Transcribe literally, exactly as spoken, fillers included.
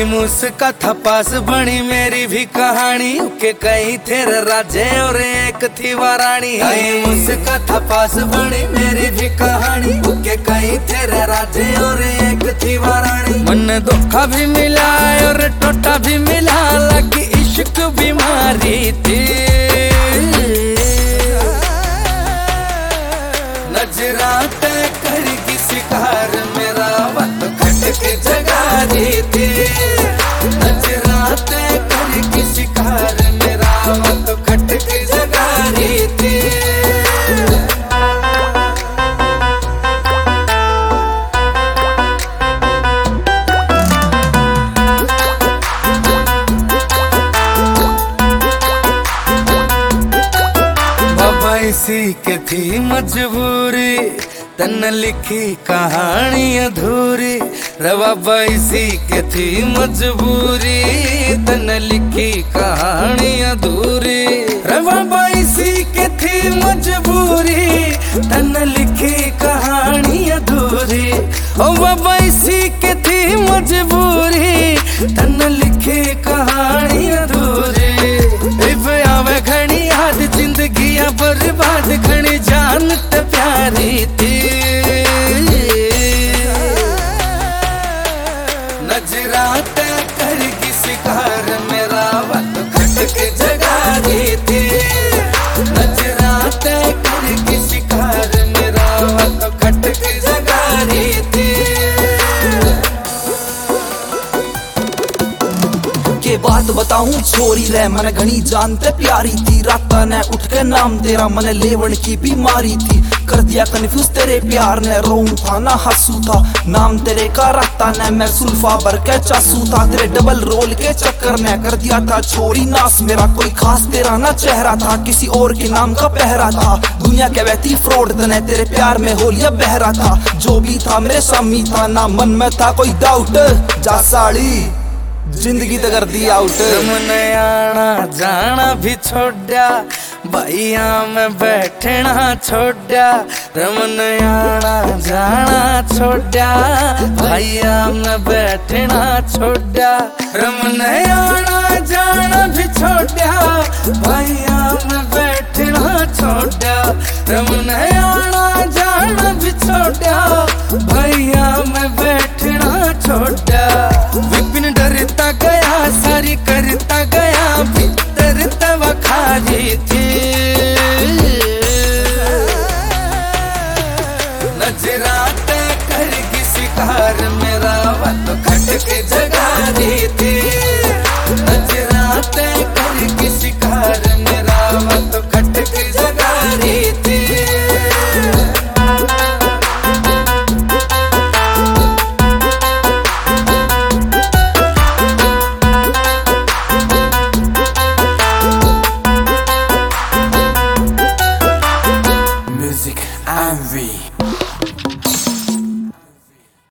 भाई मुस्का था पास बनी मेरी भी कहानी के कई थे राजे और एक थी वारानी। भाई मुस्का था पास बनी मेरी भी कहानी के कई थे राजे और एक थी वारानी। मन धोखा भी मिला और टोटा भी मिला, लगी इश्क बीमारी थी। नजराते करेगी शिकार मेरा वक्त खटके जगा दी थी। नजराते करेगी शिकार मेरा वक्त खटके जगा दी थी। बाबा इसी के थी मजबूरी, तन लिखी कहानी अधूरी। बाबा इसी के थी मजबूरी, तन लिखी कहानी अधूरी। बाबा इसी के थी मजबूरी, तन लिखी कहानी अधूरी। ओ बाबा इसी के थी मजबूरी, तन लिखी कहानी अधूरी। आवे घनी याद जिंदगी बर्बाद, घनी जान ते प्यारी थी। नजराते करेगी शिकार मेरा वक्त खटके जगा दी थी। नजराते करेगी शिकार मेरा वक्त खटके जगा दी थी। के बात बताऊं छोरी रे मन घनी जानते प्यारी थी। रात ने उठ के नाम तेरा मन लेवन की बीमारी थी। कर दिया कन्फ्यूज तेरे प्यार ने, रोऊं था ना हंसू था। नाम तेरे का राता ने मैं सुल्फा भर के चासू था। तेरे डबल रोल के चक्कर ने कर दिया था छोरी नाश मेरा। कोई खास तेरा ना चेहरा था, किसी और के नाम का पहरा था। दुनिया के वैती फ्रॉड तने तेरे प्यार में हो लिया बहरा था। जो भी था मेरे सामी था, ना मन में था कोई डाउट। जा साड़ी जिंदगी तो कर दी आउट। तुमने आना जाना भी छोड़ा, भैया में बैठना छोड़ा। तुमने आना जाना छोड़ा, भैया में बैठना छोड़ा। तुमने आना जाना भी छोड़ा, भैया में बैठना छोड़ा। तुमने आना जाना भी छोड़ा, भैया में बैठना छोड़ा। विपिन डरता गया सारी करता गया, भीतर तवा खाली थी। नजराते करेगी शिकार मेरा वक्त खटके